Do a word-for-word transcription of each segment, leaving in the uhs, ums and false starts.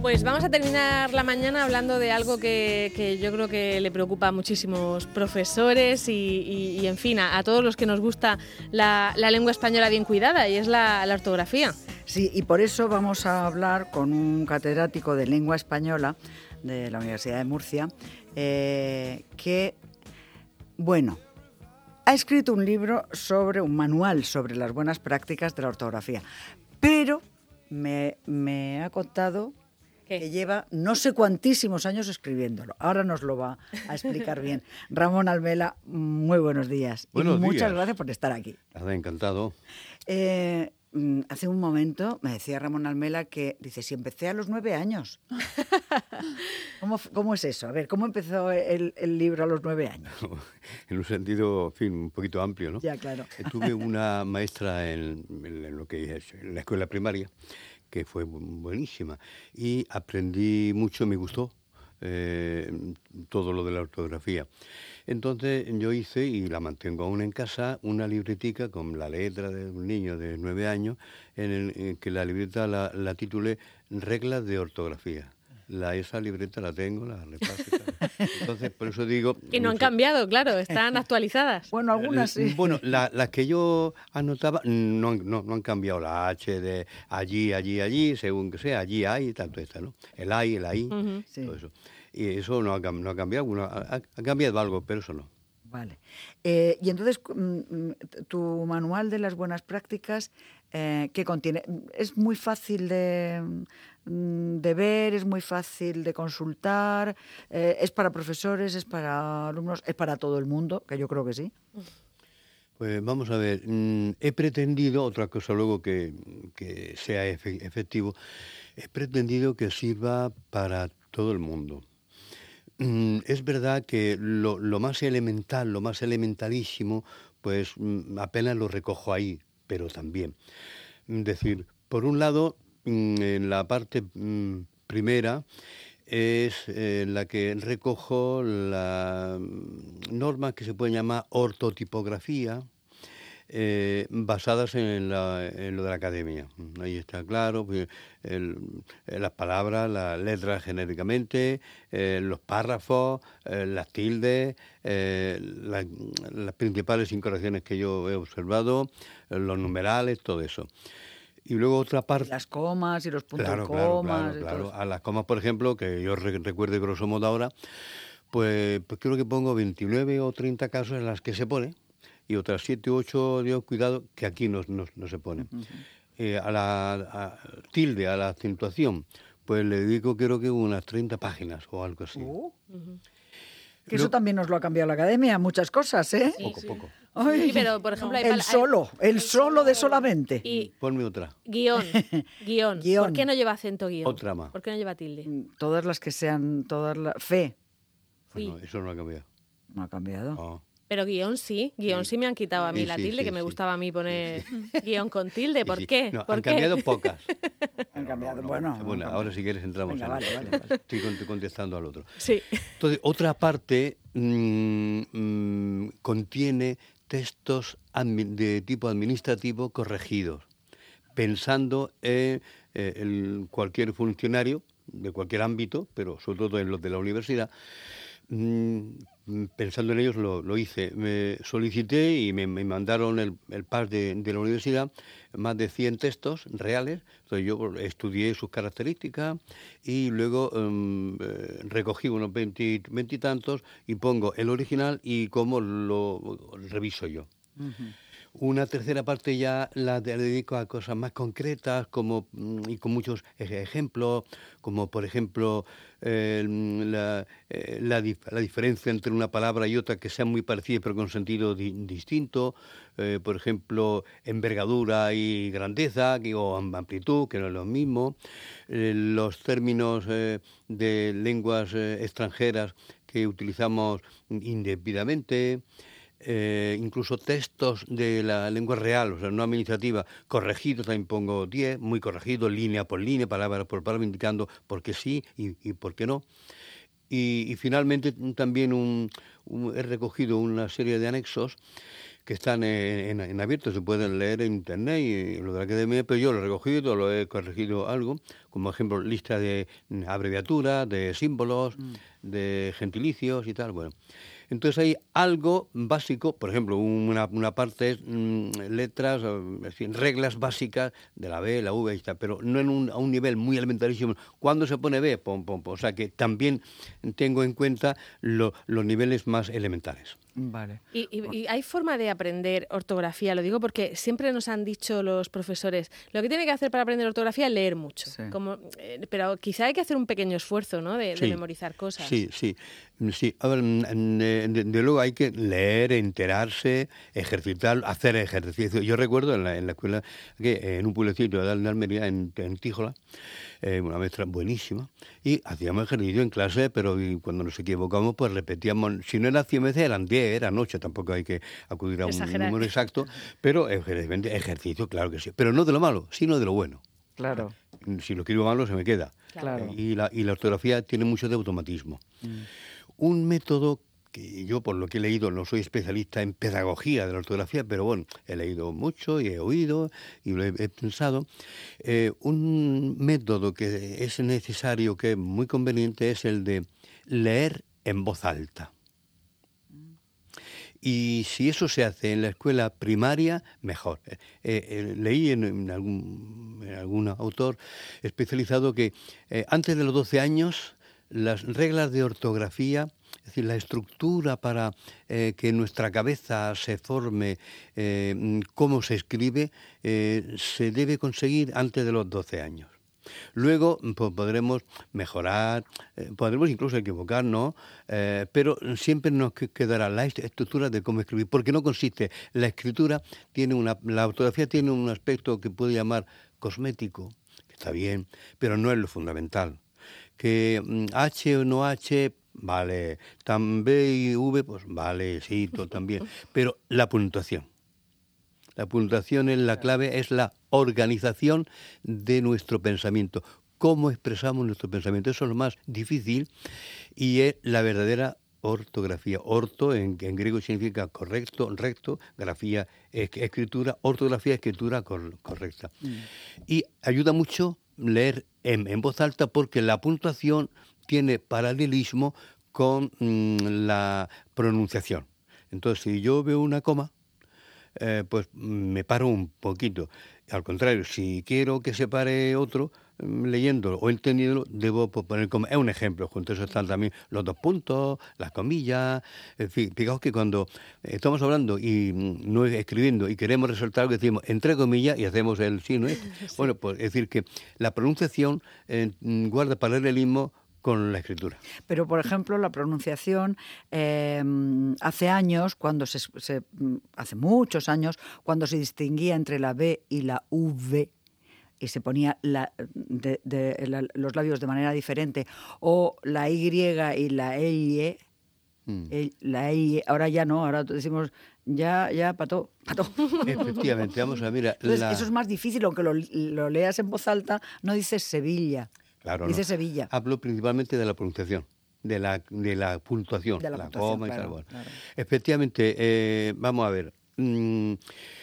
Pues vamos a terminar la mañana hablando de algo que, que yo creo que le preocupa a muchísimos profesores y, y, y en fin, a, a todos los que nos gusta la, la lengua española bien cuidada, y es la, la ortografía. Sí, y por eso vamos a hablar con un catedrático de lengua española de la Universidad de Murcia, eh, que, bueno, ha escrito un libro sobre, un manual sobre las buenas prácticas de la ortografía, pero me, me ha contado ¿Qué? que lleva no sé cuantísimos años escribiéndolo. Ahora nos lo va a explicar bien. Ramón Almela, muy buenos días. Buenos y muchas días. gracias por estar aquí. Nada, encantado. Eh, hace un momento me decía Ramón Almela que, dice, si empecé a los nueve años. ¿Cómo, cómo es eso? A ver, ¿cómo empezó el, el libro a los nueve años? En un sentido, en fin, un poquito amplio, ¿no? Ya, claro. Tuve una maestra en, en lo que es en la escuela primaria, que fue buenísima, y aprendí mucho, me gustó eh, todo lo de la ortografía. Entonces yo hice, y la mantengo aún en casa, una libretica con la letra de un niño de nueve años, en, el, en que la libreta la, la titulé Reglas de Ortografía. La, esa libreta la tengo, la repaso. Entonces, por eso digo... Y no no han sé, cambiado, claro, están actualizadas. Bueno, algunas sí. Bueno, la- las que yo anotaba no, han- no, no han cambiado la H de allí, allí, allí, según que sea, allí hay, tanto esta, ¿no? El hay, el ahí, Ujú. Sí. todo eso. Y eso no ha, cam- no ha cambiado, bueno, ha, ha- ha cambiado algo, pero eso no. Vale. Eh, y entonces, mm, mm, tu manual de las buenas prácticas, eh, ¿qué contiene? Es muy fácil de, mm, de ver, es muy fácil de consultar, eh, es para profesores, es para alumnos, es para todo el mundo, que yo creo que sí. Pues vamos a ver, mm, he pretendido, otra cosa luego que, que sea efe- efectivo, he pretendido que sirva para todo el mundo. Mm, Es verdad que lo, lo más elemental, lo más elementalísimo, pues mm, apenas lo recojo ahí, pero también. Es decir, por un lado, mm, en la parte mm, primera es eh, la que recojo la mm, normas que se pueden llamar ortotipografía, eh, basadas en, la- en lo de la academia. Ahí está claro, pues, el- eh, las palabras, las letras genéricamente, eh, los párrafos, eh, las tildes, eh, la- las principales incorrecciones que yo he observado, eh, los numerales, todo eso. Y luego otra Y parte... las comas y los puntos Claro, claro, comas claro, y claro. todo. A las comas, por ejemplo, que yo re- recuerde grosso modo ahora, pues, pues creo que pongo veintinueve o treinta casos en las que se pone y otras siete u ocho, Dios, cuidado, que aquí no, no, no se pone. Eh, a la a- tilde, a la acentuación, pues le dedico creo que unas treinta páginas o algo así. Uh, Ujú. que eso Lo- también nos lo ha cambiado la academia, muchas cosas, ¿eh? Sí, Poco, sí. poco. Ay, Sí, pero por ejemplo hay el pal- hay- solo, el solo de solamente. Y Ponme otra, guión, guión. Guión. ¿Por qué no lleva acento guión? Otra más. ¿Por qué no lleva tilde? Todas las que sean, todas las... Fe, Sí. Bueno, eso no ha cambiado. no ha cambiado. No. Pero guión sí, guión sí, me han quitado a mí Sí, la sí, tilde, sí, que me sí. gustaba a mí poner guión con tilde. ¿Por Sí, sí. qué? No, ¿Por han qué? cambiado pocas. Han cambiado, No, bueno. bueno, han ahora si quieres entramos Venga, en vale, eso. vale, vale. Estoy cont- contestando al otro. Sí. Entonces, otra parte mm, mm, contiene textos admi- de tipo administrativo corregidos, pensando en eh, el- cualquier funcionario de cualquier ámbito, pero sobre todo en los de la universidad. Mm, Pensando en ellos lo, lo hice. Me solicité y me, me mandaron el, el pass de, de la universidad, más de cien textos reales. Entonces yo estudié sus características y luego em, eh, recogí unos veinte veintitantos y pongo el original y cómo lo reviso yo. Una tercera parte ya la de- dedico a cosas más concretas como, mm, y con muchos ej- ejemplos, como por ejemplo eh, la, eh, la dif- la diferencia entre una palabra y otra que sean muy parecidas pero con sentido di- distinto, eh, por ejemplo envergadura y grandeza que- o am- amplitud, que no es lo mismo, eh, los términos eh, de lenguas eh, extranjeras que utilizamos indebidamente, eh, incluso textos de la lengua real, o sea, no administrativa, corregidos, también pongo diez, muy corregidos, línea por línea, palabra por palabra, indicando por qué sí y, y por qué no. Y, y finalmente también un- un- he recogido una serie de anexos que están en, en, en abierto, se pueden leer en internet y lo de la academia, pero yo lo he recogido, lo he corregido algo, como ejemplo lista de abreviaturas, de símbolos, mm. de gentilicios y tal, bueno. Entonces hay algo básico, por ejemplo, una, una parte es mmm, letras, es decir, reglas básicas de la B, la V y tal, pero no en un, a un nivel muy elementarísimo. ¿Cuándo se pone B? Pom, pom, pom. O sea que también tengo en cuenta lo, los niveles más elementales. Vale. ¿Y, y, ¿Y hay forma de aprender ortografía? Lo digo porque siempre nos han dicho los profesores, lo que tiene que hacer para aprender ortografía es leer mucho. Sí. Como, eh, pero quizá hay que hacer un pequeño esfuerzo, ¿no? De, sí. de memorizar cosas. Sí, sí. sí. A ver, de, de luego hay que leer, enterarse, ejercitar, hacer ejercicio. Yo recuerdo en la, en la escuela, que en un pueblecito de Almería, en, en Tíjola, eh, una maestra buenísima, y hacíamos ejercicio en clase, pero cuando nos equivocamos, pues repetíamos, si no eran cien veces, eran diez, eran ocho, tampoco hay que acudir a un Exagerar. número exacto, pero ejercicio, claro que sí, pero no de lo malo, sino de lo bueno. Claro. Si lo escribo malo, se me queda. Claro. Y la, y la ortografía tiene mucho de automatismo. Mm. Un método que yo, por lo que he leído, no soy especialista en pedagogía de la ortografía, pero bueno, he leído mucho y he oído y lo he, he pensado. Eh, un método que es necesario, que es muy conveniente, es el de leer en voz alta. Y si eso se hace en la escuela primaria, mejor. Eh, eh, leí en, en, algún, en algún autor especializado que eh, antes de los doce años las reglas de ortografía, es decir, la estructura para eh, que nuestra cabeza se forme eh, cómo se escribe, eh, se debe conseguir antes de los doce años. Luego pues, podremos mejorar, eh, podremos incluso equivocarnos, eh, pero siempre nos quedará la estructura de cómo escribir, porque no consiste, la escritura tiene una, la ortografía tiene un aspecto que puede llamar cosmético, que está bien, pero no es lo fundamental. Que mm, H o no H, vale, tan B y V, pues vale, sí, todo también, pero la puntuación. La puntuación es la clave, es la organización de nuestro pensamiento. Cómo expresamos nuestro pensamiento. Eso es lo más difícil y es la verdadera ortografía. Orto en, en griego significa correcto, recto, grafía, escritura, ortografía, escritura cor, correcta. Mm. Y ayuda mucho leer en, en voz alta porque la puntuación tiene paralelismo con mmm, la pronunciación. Entonces, si yo veo una coma, Eh, pues me paro un poquito. Al contrario, si quiero que se pare otro, leyéndolo o entendiéndolo, debo poner como... Es un ejemplo, junto a eso están también los dos puntos, las comillas, en fin, fijaos que cuando estamos hablando y no escribiendo y queremos resaltar algo, decimos entre comillas y hacemos el sí, ¿no es? Sí. Bueno, pues es decir que la pronunciación eh, guarda paralelismo con la escritura. Pero, por ejemplo, la pronunciación, eh, hace años, cuando se, se, hace muchos años, cuando se distinguía entre la B y la V y se ponía la, de, de, la, los labios de manera diferente, o la Y y la E, mm. el, la E, ahora ya no, ahora decimos ya, ya, pató, pató. Efectivamente, vamos a mirar. Entonces, la... eso es más difícil, aunque lo, lo leas en voz alta, no dices Sevilla. Claro, dice no. Sevilla. Hablo principalmente de la pronunciación, de la, de la puntuación, de la, la puntuación, coma claro, y tal. Bueno. Claro. Efectivamente, eh, vamos a ver, mmm,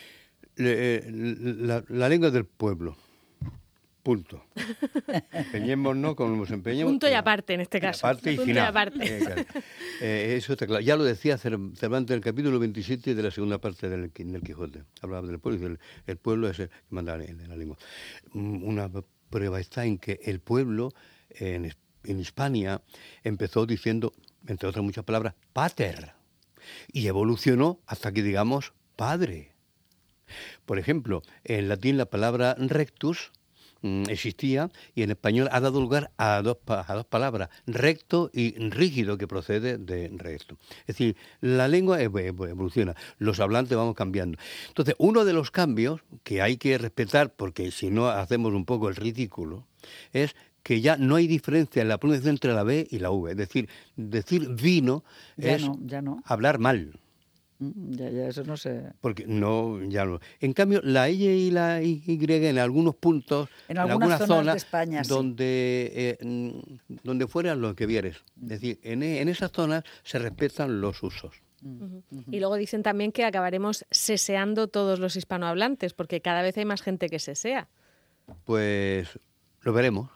le, la, la lengua del pueblo, punto. Empeñémonos como nos empeñemos. Punto y aparte en este caso. Aparte y punto final. Y aparte. Eh, claro. eh, eso está claro. Ya lo decía Cervantes en el capítulo veintisiete de la segunda parte del, del Quijote. Hablaba del pueblo y del el pueblo es el que manda en la lengua. Una prueba está en que el pueblo en, en Hispania empezó diciendo, entre otras muchas palabras, pater, y evolucionó hasta que digamos padre. Por ejemplo, en latín la palabra rectus mmm, existía y en español ha dado lugar a dos, a dos palabras, recto y rígido, que procede de recto. Es decir, la lengua evoluciona, los hablantes vamos cambiando. Entonces, uno de los cambios que hay que respetar, porque si no hacemos un poco el ridículo, es que ya no hay diferencia en la pronunciación entre la B y la V. Es decir, decir vino ya es no, ya no. hablar mal. Ya, ya, eso no sé. Porque no, ya no. En cambio, la Y y la Y en algunos puntos, en algunas, en algunas zonas, zonas de España, donde, sí. eh, donde fueran los que vieres. Es decir, en, en esas zonas se respetan los usos. Uh-huh. Uh-huh. Y luego dicen también que acabaremos seseando todos los hispanohablantes, porque cada vez hay más gente que sesea. Pues lo veremos.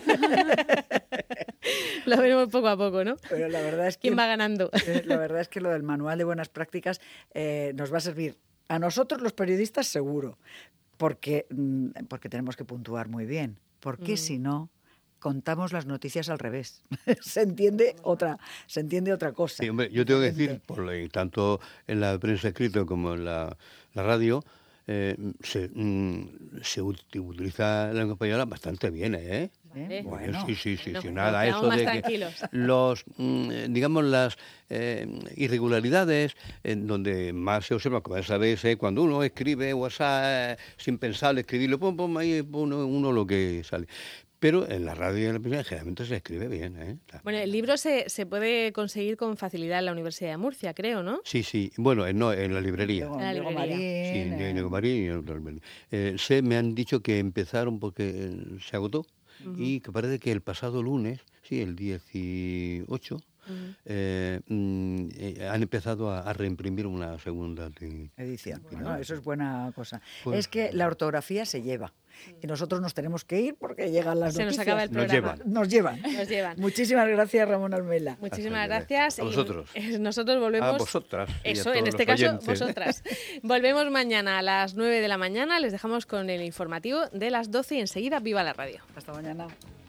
Lo veremos poco a poco, ¿no? Pero la verdad es que, ¿quién va ganando? La verdad es que lo del manual de buenas prácticas eh, nos va a servir a nosotros los periodistas seguro, porque, porque tenemos que puntuar muy bien, porque mm. si no contamos las noticias al revés. se entiende otra, se entiende otra cosa. Sí, hombre, yo tengo que decir, por lo, tanto en la prensa escrita como en la, la radio, eh, se, mm, se utiliza la lengua española bastante bien, ¿eh? ¿Eh? Bueno, bueno, sí, sí, sí, bueno, sí, nada, eso más de tranquilos. que los, mm, digamos, las eh, irregularidades en donde más se observa, como ya sabéis, eh, cuando uno escribe WhatsApp eh, sin pensar, escribirlo, pum, pum, ahí uno, uno lo que sale. Pero en la radio y en la prensa generalmente se escribe bien, ¿eh? Bueno, el libro se, se puede conseguir con facilidad en la Universidad de Murcia, creo, ¿no? Sí, sí. Bueno, no, en la librería. Diego, en la Diego librería. Marín, sí, en Diego Marín y en otra librería. Eh, se me han dicho que empezaron porque se agotó uh-huh. y que parece que el pasado lunes, sí, el dieciocho, uh-huh. eh, mm, eh, han empezado a, a reimprimir una segunda de, edición. Bueno, eso es buena cosa. Pues, es que la ortografía se lleva. Y nosotros nos tenemos que ir porque llegan las Se noticias. nos acaba el programa. Nos llevan. Nos llevan. Muchísimas gracias, Ramón Almela. Muchísimas gracias. A vosotros. Y nosotros volvemos... A vosotras. Eso, en este caso, oyentes. Vosotras. Volvemos mañana a las nueve de la mañana. Les dejamos con el informativo de las doce y enseguida Viva la Radio. Hasta mañana.